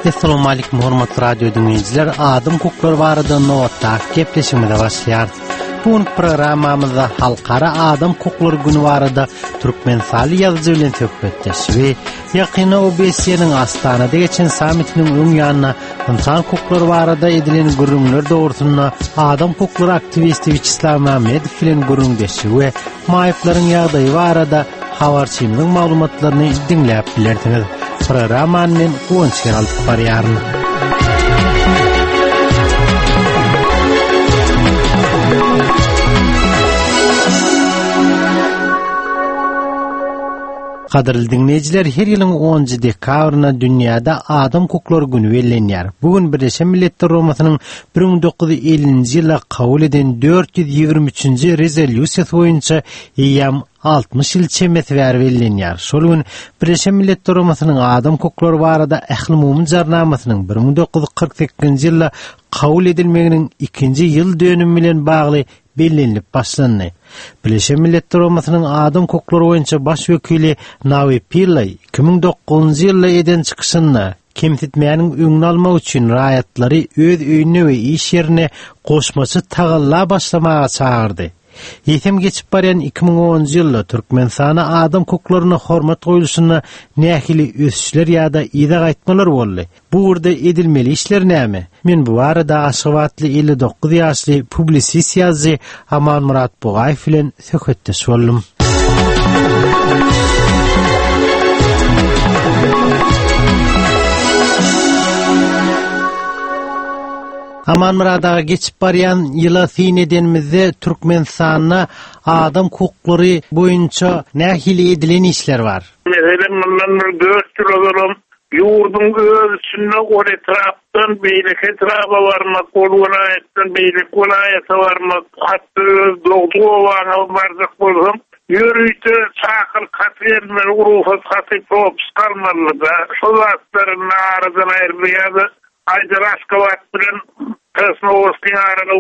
Assalamu alaykum hormatly radio dinleyijiler. Adam hukukları barada nowatda gepleşmede başlaýar. Bu programmamızda halkara adam hukukları günü barada Türkmenistany ýazyjy bilen söhbetleşip, ýakyna OBS'niň Astanada geçen sammitiniň öň ýanyna insan hukukları barada edilen gürrüňler dogrusynda adam hukukları aktivisti Viçislav Mammedow bilen gürrüňdeşip we maýyplaryň ýagdaýy barada habarçymyzyň maglumatlaryny dinläp bilersiňiz. Programmanın uğunçken alıp barıyarın. Qadirli dinleyiciler, her yılın 10 dekabrına dünyada Adam Hukukları Günü bellenýär. Bugün Birleşen Milletler Romasynyň 1950-nji ýylda kabul eden 423-nji rezolýusiýasy boýunça ýam 60 ýyl çemeti bellenýär. Şol gün Birleşen Milletler Romasynyň Adam Hukukları barada ähli mumun jarnamasynyň 1948-nji ýylda kabul edilmeginiň 2-nji ýyl dönümi bilen bagly bellenip başlandy. Birleşen Milletler Romasynyň Adam Hukukları boýunça baş wekili Navi Pillay 2009-njy ýylda eden çykyşynda kemsitmeýäniň öňüni almak üçin raýatlary öz öýüne we iş ýerine goşmaçy tagalla başlamaga çağırdy. Ýetim geçip barýan 2010-njy ýylda Türkmenistana adam hukuklaryna hormat goýuluşyna nähili ösüşler ýa-da ýa-da gaýtmalar boldy. Bu urda edilmeli işler näme? Men bu arada Aşgabatly 59 ýaşly publisist ýazgy Aman Murat Bugaýew bilen söhbetdeşip boldum. Aman Muradaga geçip barýan ýyla fin edenimizde Türkmenistanyna adam hukuklary boýunça nähili edilen işler bar. Mesela men 4 ýyl bolan ýurdun özüne ol etrapdan beýlek etrapa barmak, bolýan beýlek welaýata barmak, hatda dogdugana barjak bolsam, ýürüýte çakyl katyrlar, urufat katyp kalmalyda, şol wagtlaryň aradan aýrylýar. Aşgabat bilen Krasnoyarsk ýarına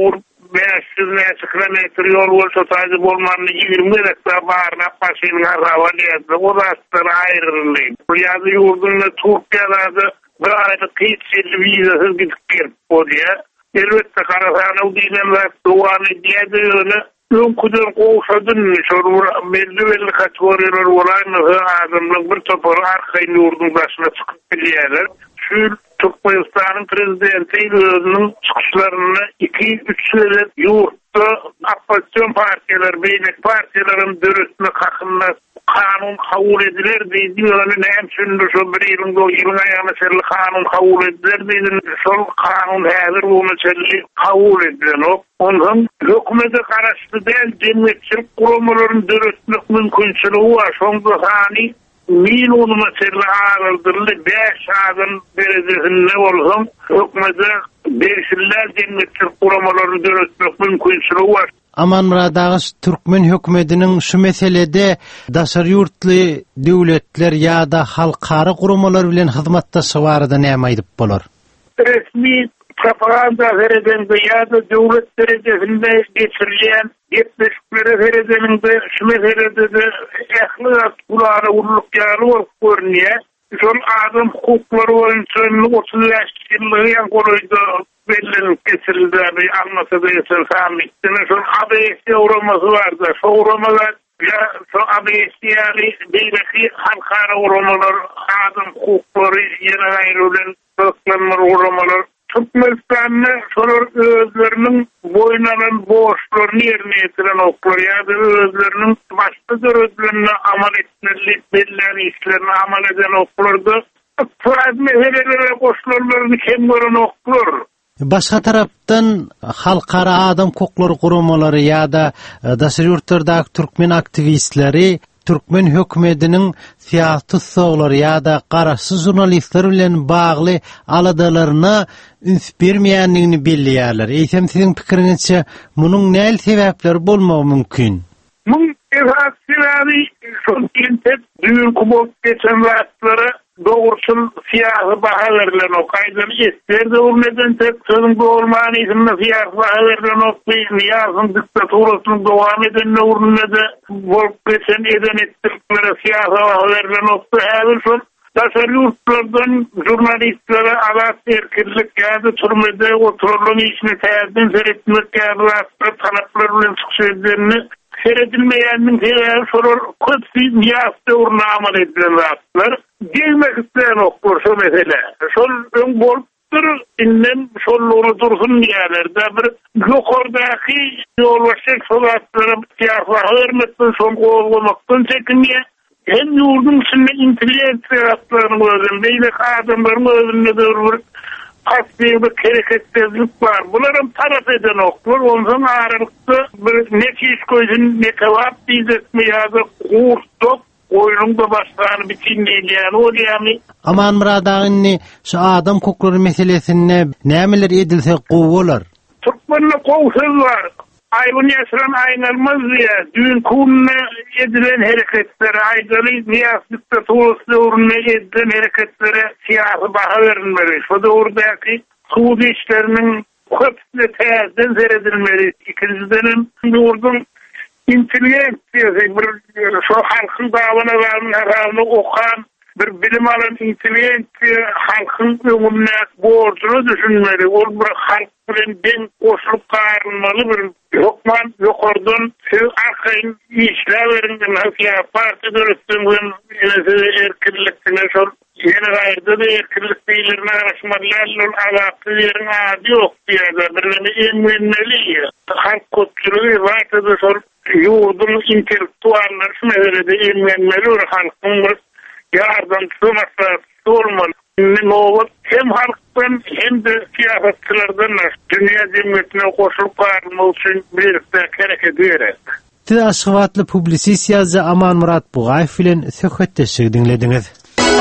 500 kilometr ýol bolsa taýdy bolmany 20 dakika barna paşyny araba ýetdi. O da aýryldy. Bu ýazy ýurdunda Türkiýede bir aýda kýçyl wizasyz gidip gelip bolýar. Elbetde karasany diýen we dowam edýärdi. Öňküden gowşadyn şol belli kategoriýalar bolan adamlar bir topar arkaý ýurdun başyna çykyp gelýärler. Şu Türkmenistanyň prezidenti özüniň çykyşlaryny 2-3 ýyl ýurtda opposision partiýalar, beýlek partiýalaryň döretine hakynda kanun kabul ediler diýdi. Ýöne näme üçin şo bir ýylyň ýylyň aýagyna şerli kanun kabul ediler diýdi. Şol kanun häzir bu mesele kabul edilen. Ondan hökümete garaşly däl jemgyýetçilik guramalaryň döretine mümkinçiligi bar. Şonda hani min onu mesele ağırldırlı 5 adam derecesinde olsam hükümete beşiller cennetçilik kuramaları dönetmek mümkünçülüğü var. Aman Muradaga Türkmen hökümetiniň şu meselede daşary ýurtly döwletler ýa-da halkara guramalar bilen hyzmatdaşygy barada näme aýdyp bolar? Resmi propaganda vereden ýa-da döwlet derejesinde geçirilýän gepleşikleri veredeninde şu meselede de ähli ulara urluk ýaly bolup görünýär. Şol adam hukuklary boýunça 30 ýyl goýda bellenip geçirildi. Almasada ýetir sammitine şol ABS uramasy barda. Şol uramalar ya şol ABS ýaly beýleki halkara uramalar adam hukuklary ýene aýrylan töklenmer uramalar Türkmenistanyň şolar özleriniň boýnanan boşlaryny ýerine ýetiren oklar ýa-da özleriniň başga döretlerine amal etmeli belli işlerini amal eden oklarda meselelere boşlaryny kim gören oklar. Başga tarapdan halkara adam hukuklary guramalary ýa-da daşary ýurtlardaky türkmen aktivistleri Türkmen hökümetiniň siýasy soglary ýa-da garaşsız jurnalistler bilen bagly aladalaryna üns bermeýänligini belliýärler. Eýsem siziň pikiriňizçe munyň näme sebäpleri bolmagy mümkin? Bu sebebi şol intet düýün kubok geçen wagtlary doğrusul siyasi baha verilen o kaydını isterde olmadan tek sözün doğulmanı isimle siyasi baha verilen o niyazın diktaturasının devam edenine uğrunladı volk geçen eden ettirklere siyasi baha verilen o her son Tasarruflardan jurnalistlere alat erkinlik ýa-da türmede oturulan işini täzeden seretmek ýa-da talaplar bilen çykşydyny seredilmeýändiň sebäbi şolar köpsi ýa-da urnamal edilen zatlar. Gelmek isteýän oklar şu mesele. Şol öň bolupdyr, inden şolluğunu dursun diýerler. Bir ýokardaky ýolbaşyk solatlara tiýarlar hörmetden şol gowlamakdan çekinýär. Hem yurdun içinde intelligensiyalarının özünde, adamların özünde bir kasbiyeli hareketsizlik var. Bunların taraf eden oklar, ondan aralıkta bir ne çiş koyun, ne cevap diyecek mi ya da kurtuk, oyunun da başlarını bitinleydi yani, o diyemi. Aman Murad ağinni, şu adam kokları meselesine nemeler edilse kovular? Türkmenle kov söz var. Aybın yaşaran aynalmaz diye, düğün kununa edilen hareketlere, aydalı niyaslıkta tuğuslu uğruna edilen hareketlere siyasi baha verilmeli. Şu da oradaki Suudi işlerinin köpsüne teyazden seyredilmeli. İkinciden yurdun intelligensiyası, şu halkın davana okan, bir bilim alan intelligensiya halkın önüne borcunu düşünmeli. O bir halk bilen den koşulup karılmalı bir yokman yokardan arkayın işleverin parti dörüstüğün erkinlikine şol yeni gayrda da erkinlik değillerine araşmalarla alakı yerin adi yok diye birlerini emmenmeli. Halk köpçülüğü varsa da şol yurdun intelektualları şunları emmenmeli halkın bir yardımcı masrafı olmalı. Hem halktan hem de siyasetçilerden dünya cemiyetine koşulup karılmak için birlikte hareket ederek. Siz aşıvatlı publisist yazıcı Aman Murad Buğayev bilen söhbetdeşik dinlediniz.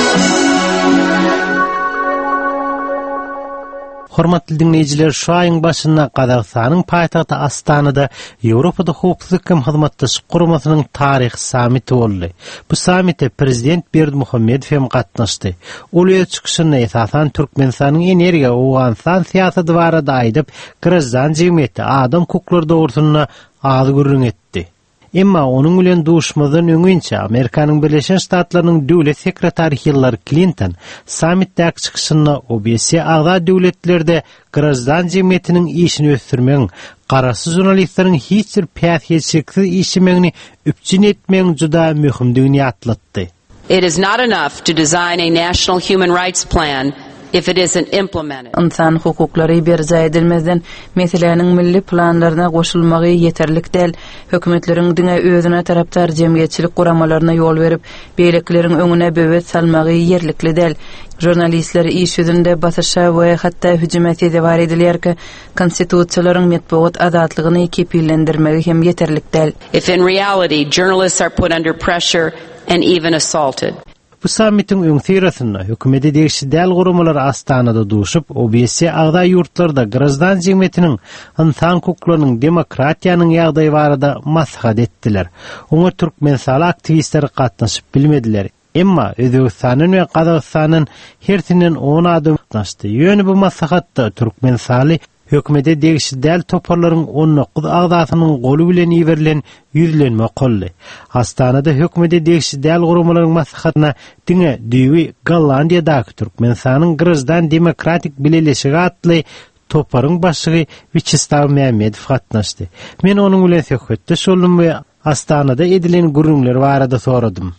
Hormatly dinleyijiler, şu aýyň başynda Gazagstanyň paýtagty Astanada Ýewropada howpsuzlyk hyzmatdaşyk guramasynyň taryh samiti boldy. Bu samitde prezident Berdimuhammedow hem gatnaşdy. Ol öz çykyşyna esasan Türkmenistanyň energiýa Awganystan siýasaty barada aýdyp, Grazdan jemgyýeti adam hukuklary dogrusyna azy gürrüň etdi. Emma onuň bilen duşmadan öňünçe Amerikanyň Birleşen Ştatlarynyň döwlet sekretary Hillary Clinton samitde çykyşyna OBS agda döwletlerde Grazdan jemgyýetiniň işini ösdürmeň, garaşy jurnalistleriň hiç bir päsýetçiliksiz işlemegini üpçün etmeň juda möhümdigini atlatdy. It is not enough to design a national human rights plan if it isn't implemented. İnsan hukuklary berja edilmezden meselelerin milli planlaryna goşulmagy yeterlik däl. Hökümetleriň diňe özüne taraptar jemgyýetçilik guramalaryna ýol berip, beýlekleriň öňüne böwet salmagy ýerlikli däl. Jurnalistler iş ýüzünde basyşa we hatda hüjümet edýär edilýärki, konstitusiýalaryň metbuat azatlygyny kepillendirmegi hem yeterlik däl. If in reality journalists are put under pressure and even assaulted. Bu sammitin öň sirasynda hökümeti degişi däl guramalar Astanada duşup, OBS agda ýurtlarda Grazdan jemgyýetiniň insan hukuklarynyň demokratiýanyň ýagdaýy barada maslahat etdiler. Oňa türkmensal aktivistler gatnaşyp bilmediler. Emma Özbegistanyň we Gazagstanyň her tinden 10 adam gatnaşdy. Ýöne bu maslahatda türkmensaly hökümete degişi däl toparlaryň 19 agdasynyň goly bilen ýeberilen ýüzlenme golly. Astanada hökümete degişi däl guramalaryň maslahatyna diňe Düýbi Gollandiýadaky Türkmenistanyň Grazdan demokratik bileleşigi atly toparyň başlygy Wячеslaw Mehmedow gatnaşdy. Men onuň bilen söhbetde şoldum we Astanada edilen gürrüňler barada soradym.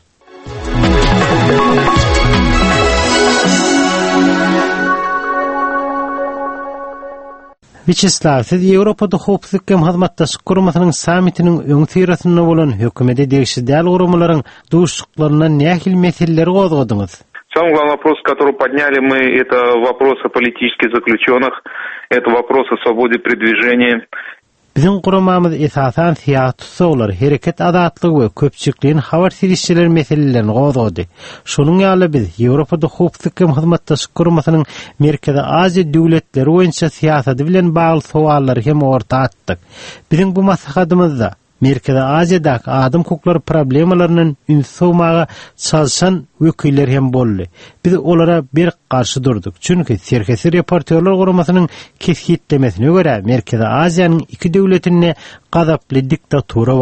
Wячеslaw, siz Ýewropada howpsuzlyk hyzmatdaşyk guramasynyň samitiniň öň sirasynda bolan hökümete degişi däl guramalaryň duşuklaryna nähil meseleleri gozgadyňyz? Самый главный вопрос, который подняли мы, это вопрос о политических заключенных, это вопрос о свободе передвижения. Bizim guramamyz esasan siýasat sowlar, hereket azatlygy we köpçükliğin habar silişçiler meselelerini gozgady. Şonuň ýaly biz Ýewropada howpsuzlyk hyzmatdaşyk guramasynyň Merkezi Aziýa döwletleri boýunça siýasaty bilen bagly sowallary hem orta atdyk. Bizim bu maslahatymyzda Merkezi Aziýadaky adam hukuklary problemalarynyň ünsowmaga çalışan wekiller hem boldy. Biz olara bir garşy durduk. Çünki Serhesi reporterler guramasynyň kesgitlemesine görä Merkezi Aziýanyň iki döwletinde gazaply diktatura bar.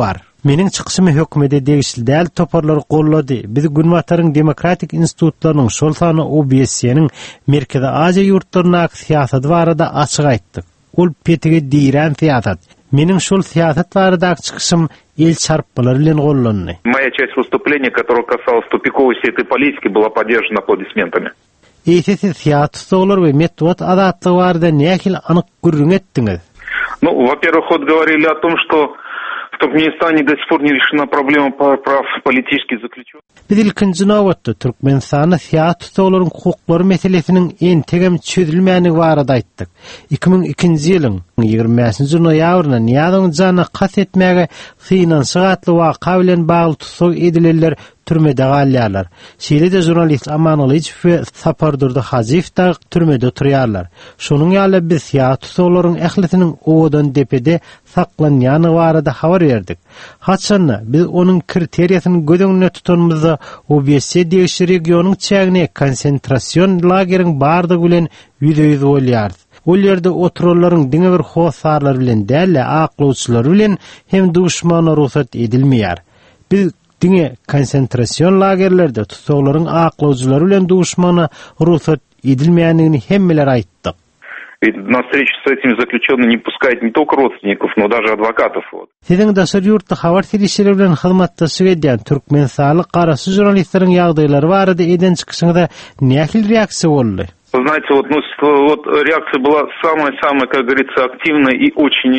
Mening çıkışımı hökümete degişli däl toparlary gollady. Biz Günwataryň demokratik institutlarynyň şol sany OBS-niň Merkezi Aziýa ýurtlaryna siýasaty barada açyk aýtdyk. Ol petige diýren siýasat. Mening şol siýasat barada çıkışym el çarpmalar bilen gollandy. Моя часть выступления, которая касалась тупиковости этой политики, была поддержана аплодисментами. Eýsesi siýasatçylar we medeniýet adatlygy barada nähil anyk gürrüň etdiňiz? Ну, во-первых, вот говорили о том, что в Туркменистане до сих пор не решена проблема прав политических заключенных. Biz ilkinji nowatda Türkmenistanda siýasatçylaryň hukuklary meselesiniň entegem çözülmänigi barada aýtdyk. 2002-nji ýylyň 20-nji noýabryna Niýazyň jana kas etmäge finansiýa gatly waka bilen bagly tutsak edilenler türmede galýarlar. Şeýle-de jurnalist Aman Alyjew we Sapardurdy Hajiýew da türmede oturýarlar. Şonuň ýaly biz siýasatçylaryň ählisiniň owadan depede saklanýany barada habar berdik. Haçanna biz onuň kriteriýasyny göz tutanmyzda OBS degişli regionyň çägine konsentrasiýon lageriň bardygy bilen ýüze-ýüz bolýar. Ol ýerde oturarlaryň diňe bir howsarlar bilen däl, aklawçylar bilen hem duşmana ruhsat edilmeýär. Biz diňe konsentrasiýon lagerlerde tutuklaryň aklawçylary bilen duşmana ruhsat edilmeýändigini hemmeler aýtdyk. Ведь на встречу с этими заключенными не пускают не только родственников, но даже адвокатов. Siziň daşary ýurtda habar serişleri bilen hyzmatdaşyk edýän Türkmenistany garasy jurnalistlaryň ýagdaýlary barada eden çykyşyňda nähil reaksiýa boldy? Вы знаете, вот реакция была самая, как говорится, активная и очень...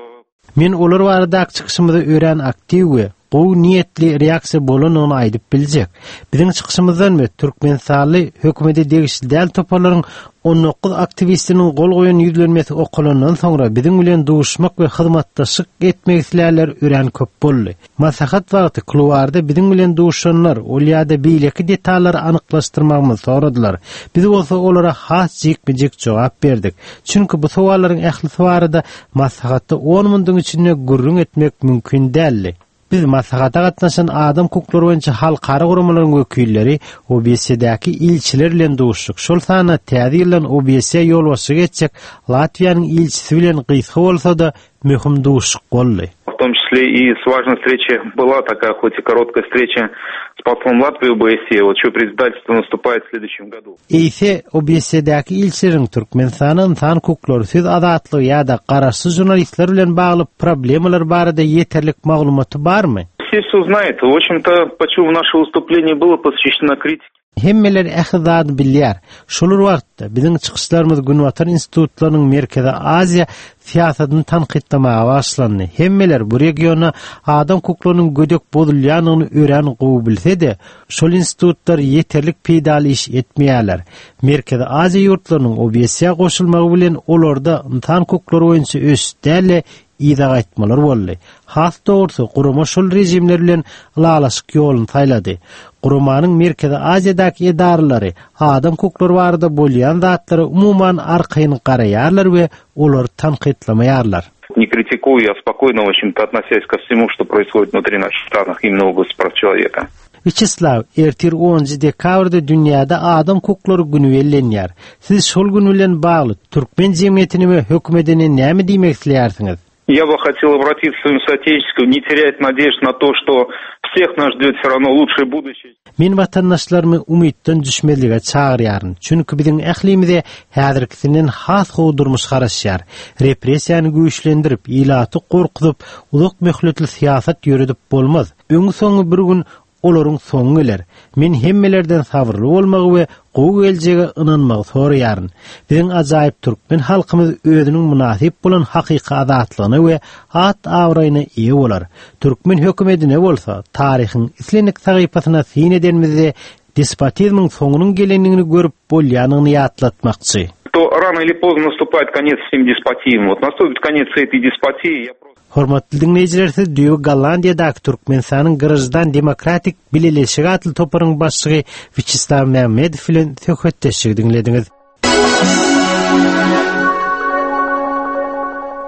Men olar barada çykyşymyzda ören aktiw we gowy niýetli reaksiýa bolanyny aýdyp biljek. Biziň çykyşymyzdan we Türkmenistanly hökümete degişli däl toparlaryň 19 aktivistiniň gol goýan ýüzlenmesi okulandan soňra biziň bilen duşmak we hyzmatdaşyk etmek isleýärler ören köp boldy. Maslahat wagty klubarda biziň bilen duşanlar ol ýa-da beýleki detalary anyklaşdyrmagymyzy soradylar. Biz bolsa olara has jekmejek jogap berdik. Çünki bu sowallaryň ählisi barada maslahatda 10 mundyň içinde gürrüň etmek mümkin däl. Biz maslahata gatnaşan adam hukuklary boýunça halkara guramalaryň wekilleri OBS-däki ilçiler bilen duşdyk. Şol sana täze ýylan OBS ýolbaşy geçjek Latviýanyň ilçisi bilen gysga bolsa-da möhüm duşyk boldy. В том числе и с важной встречи была такая, хоть и короткая встреча с послом Латвии ОБСЕ, вот чье председательство наступает в следующем году. Ise OBS-däki ilçilerin Türkmenistanyň insan hukuklary söz adatlygy ýa-da garaşy jurnalistler bilen bagly problemalar barada yeterlik maglumaty barmy? Все знают. В общем-то, почему наше выступление было посвящено критике. Hemmeler ähzad bilýär. Şolar wagtda biziň çykyşlarymyz Günwatar institutlarynyň Merkezi Aziýa siýasatyny tanqidlamaga başlandy. Hemmeler bu regiona adam hukuklarynyň gödek bozulýanyny ören gowy bilse-de, şol institutlar yeterlik peýdal iş etmeýärler. Merkezi Aziýa ýurtlarynyň OBS-ä goşulmagy bilen olarda insan hukuklary boýunça ösdäle ýa-da aýtmalar boldy. Has dogrusu gurama şol rejimler bilen lalaşyk ýoluny taýlady. Gurumanyň Merkezi Aziýadaky edarlary adam hukuklary barada bolýan zatlary umuman arkaýyn garaýarlar we olary tanqidlamaýarlar. Не критикуя, а спокойно, в общем-то, относясь ко всему, что происходит внутри наших странах, именно в области прав человека. Viçislav, ertir 10 dekabrda dünýäde adam hukuklary güni bellenýär. Siz şol gün bilen bagly türkmen jemgyýetine we hökümetine näme diýmek isleýärsiňiz? Я бы хотел обратиться к своим соотечественникам, не терять надежд на то, что всех нас ждет все равно лучшее будущее. Men vatandaşlarymı umytdan düşmeliге çağırýaryn. Çünki biziň ählimizde häzirkisinden has gowdurmuş garaşýar. Repressiýany güýçlendirip, ilaty gorkutyp, uzak möhletli siýasat ýöredip bolmaz. Öňü soňy bir gün olaryň soňu geler. Men hemmelerden sabrly bolmagy we gowy geljege ynanmagy soraýaryn. Biziň ajaýyp türkmen halkymyz özüniň munasip bolan hakyky azatlygyna we at awraýyna ýe bolar. Türkmen hökümetine bolsa, taryhyň islenik sahypasyna syn edenmizde despotizmyň soňunyň gelenligini görüp bolýanyny ýatlatmakçy. То рано или поздно наступает конец всем деспотиям. Вот наступит конец этой деспотии, я просто... Hormatly dinleyijiler, siz Düýük Gollandiýadaky Türkmenistanyň Gyrgyzstan Demokratik Bileleşigi atly toparyň başlygy Viçislav Mämmedow bilen söhbetdeşigi dinlediňiz.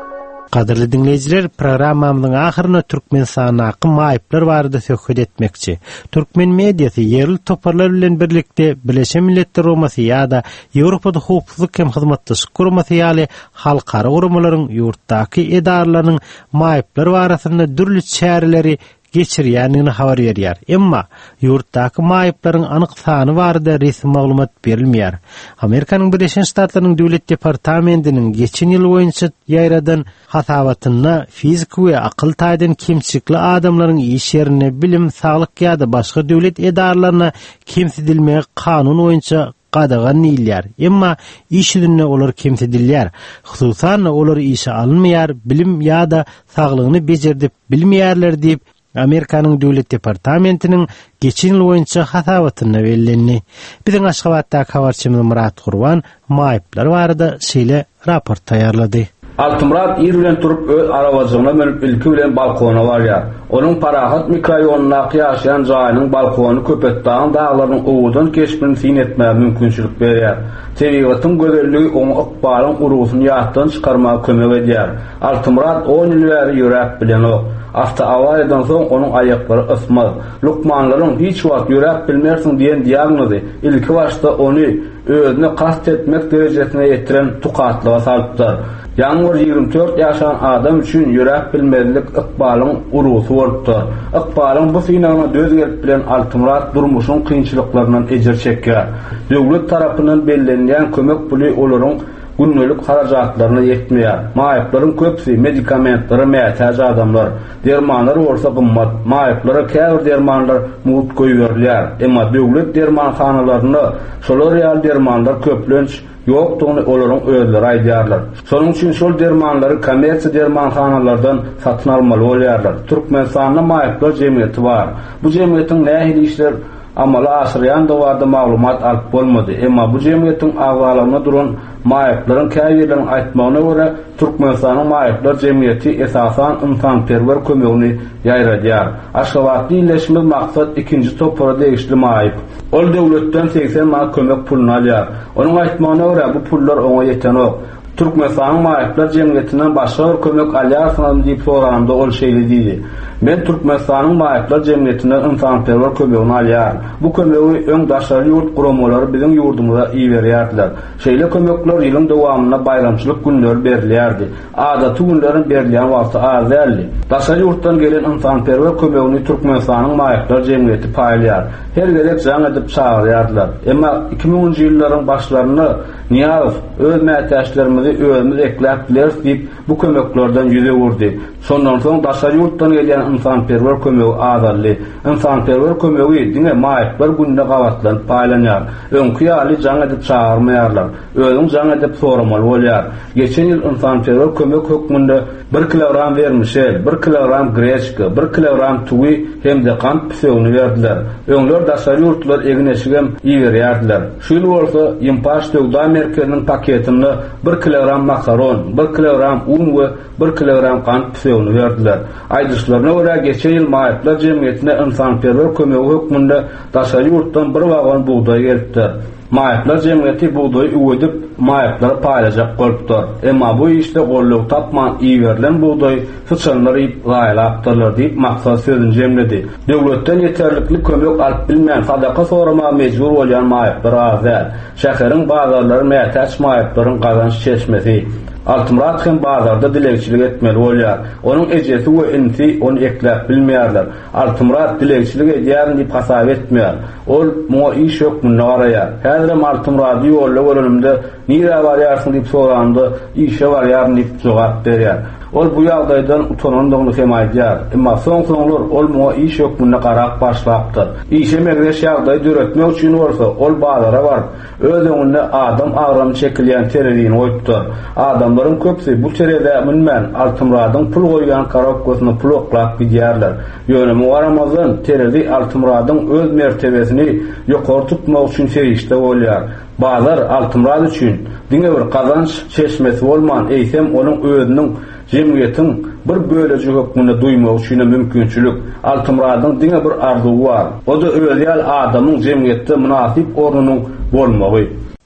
Qadirli dinleyijiler, programmamyzyň ahyrına Türkmenistan haqqy maýyplar barada söhbet etmekçi. Türkmen mediasy yerli toparlar bilen birlikde Birleşen Milletler Romasy ýa-da Ýewropada hukuk hem hyzmatdaşyk gurmasy ýaly halkara gurumalaryň ýurtdaky edarlarynyň maýyplar barasynda dürli çäreleri geçirýänini habar berýär. Emma ýurtdaky maýyplaryň anyk sany barada resmi maglumat berilmeýär. Amerikanyň Birleşen Ştatlarynyň Döwlet Departamentiniň geçen ýyl boýunça ýaýradan hasabatyna fizik we akyl taýdan kimçilikli adamlaryň iş ýerine bilim, saglyk ýa-da başga döwlet edarlaryna kimsidilmegi kanun boýunça qadagan ýyllar. Emma iş ýerine olar kimsidilýär. Hususan olar işe alınmaýar, bilim ýa-da saglygyny bejerdip bilmeýärler diýip Amerikanyň Döwlet Departamentiniň geçen ýyl boýunça hasabatyna berildi. Biziň Aşgabatdaky habarçymyz Murat Gurban maýyplar barada şeýle raport taýýarlady. Altymrat ýer bilen turup öz arawazyna menip ilki bilen balkona barýar. Onuň Parahat mikroraýonuna ýaşaýan jaýynyň balkony köpetdaň daglarynyň owudan geçmini sin etmäge mümkinçilik berýär. Tebigatyň gözelligi oňa ykbalyň urusyny ýatdan çykarmaga kömek edýär. Altymrat 10 ýyl bäri ýörek bilen ok. Hafta awaydan soň onuň aýaklary ysmaz. Lukmanlaryň hiç wagt ýörek bilmersiň diýen diagnozy ilki başda ony özüne kast etmek derejesine ýetiren tukatlyga salypdyr. Ýalňyr 24 ýaşan adam üçin ýörek bilmezlik ykbalyň urusy bolupdyr. Ykbalyň bu synagyna döz gelip bilen Altymrat durmuşyň kynçylyklaryndan ejer çekýär. Döwlet tarapyndan bellenýän kömek puly olaryň günlük harajatlaryna yetmeýär. Maýyplaryň köpsi medikamentlary mätäj adamlar, dermanlar bolsa gymmat. Maýyplara käbir dermanlar mut goýberler. Emma döwlet dermanhanalaryna şolar ýaly dermanlar köplenç ýokdugyny olaryň özleri aýdýarlar. Şonuň üçin şol dermanlary kommersiýa dermanhanalardan satyn almaly bolýarlar. Türkmenistanda maýyplar jemgyýeti bar. Bu jemgyýetiň nähili işler amala aşyrýan dowada maglumat alyp bolmady. Emma bu jemgyýetiň agwalygyna duran maýyplaryň käýerlerini aýtmagyna görä Türkmenistanyň maýyplar jemgyýeti esasan ymtanperwer kömegini ýaýradýar. Aşgabatda ýerleşme maksat ikinji topara degişli maýyp. Ol döwletden 80 manat kömek pulunu alýar. Onuň aýtmagyna görä bu pullar oňa ýeten ok. Türkmenistanyň maýyplar jemgyýetinden başga bir kömek alýarsyňyz diýip soraganda ol şeýle diýdi. Men Türkmenistanyň maýyplar jemgyýetinden ymtanperwer kömegini alýar. Bu kömegi öň daşary ýurt guramalary biziň ýurdumyza iýerýärdiler. Şeýle kömekler ýylyň dowamyna bayramçylyk günleri berilýärdi. Adaty günleriň berilýän wagty az däldi. Daşary ýurtdan gelen ymtanperwer kömegini Türkmenistanyň maýyplar jemgyýeti paýlýar. Her gerek jaň edip çagyrýardylar. Emma 2010-njy ýyllaryň başlaryny Niýazow öz mätäçlerimizi özümiz ekläp bileriz diýip bu kömeklerden ýüze wurdy. Sondan soň daşary ýurtdan gelýän ymtanperwer kömegi azaldy. Ymtanperwer kömegi diňe maýyplar günde gawatlanyp paýlanýar. Öňkü ýaly jaň edip çagyrmaýarlar. Özüň jaň edip soramaly bolýar. Geçen ýyl ymtanperwer kömek hökmünde 1 kilogram vermişel, 1 kilogram greçka, 1 kilogram tuwy hemde kant püsegini berdiler. Öňler daşary ýurtlar egneşigem iýerýärdiler. Şol bolsa ýympaş döwda merkeziniň paketini 1 kilogram makaron, 1 kilogram un we 1 kilogram kant püsegini berdiler. Aýdyşlaryna görä geçen ýyl maýyplar jemgyýetine ymtanperwer kömegi hökmünde daşary ýurtdan bir wagon buğday gelipdi. Maýyplar jemgyýeti buğdaýy öwedip maýyplara paýlajak bolupdyr. Emma bu işde golluk tapman iýerilen buğdaý sıçanlary gaýlapdyrlar diýip maksat sözüni jemledi. Döwletden ýeterlikli kömek alyp bilmän sadaka sorama mejbur bolýan maýyplar azal. Şäheriň bazarlary mätäç maýyplaryň gazanç çeşmesi. Altymrat hem bazarda dilekçilik etmeli bolýar. Onuň ejesi we inti onu ekläp bilmeýärler. Altymrat dilekçilik edýär diýip hasap etmeýär. Ol muňa iş hökmüne garaýar. Häzir Altymrat ýolla görünümde nire barýarsyň diýip soraganda işe barýar diýip jogap berýär. Ol bu ýagdaýdan utanandygyny hem aýdýar. Emma soňlar ol muňa iş hökmüne garap başlapdyr. İşe megreş ýagdaý döretmek üçin bolsa ol bazara baryp özüňde adam agram çekilýän terediň oýupdyr. Adamlaryň köpsi bu terede minmän Altymradyň pul goýgan karapkosyny pul oklap gidýärler. Ýönemi waramazdan teredi Altymradyň öz mertebesini ýokary tutmak üçin serişde bolýar. Bazar Altymrad üçin diňe bir kazanç çeşmesi bolman eýsem onuň özüniň jemgyýetiň bir bölejik hökmüne duýmak üçin mümkinçilik. Altymradyň diňe bir arzuwy bar. O da öýel adamyň jemgyýetde münasip ornunyň bolmagy.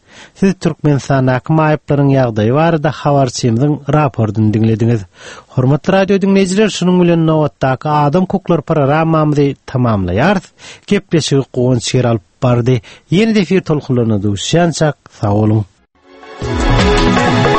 Siz Türkmenistandaky maýyplaryň ýagdaýy barada habarçymyzyň rapordyny dinlediňiz. Hormatly radio dinleýijiler, şunuň bilen nowatdaky Adam Hukuklar programmamyzy tamamlaýar. Gepleşigi goňç ýer alyp bardy. Ýeni efir tolkunlaryna duşýançak, sag bolun.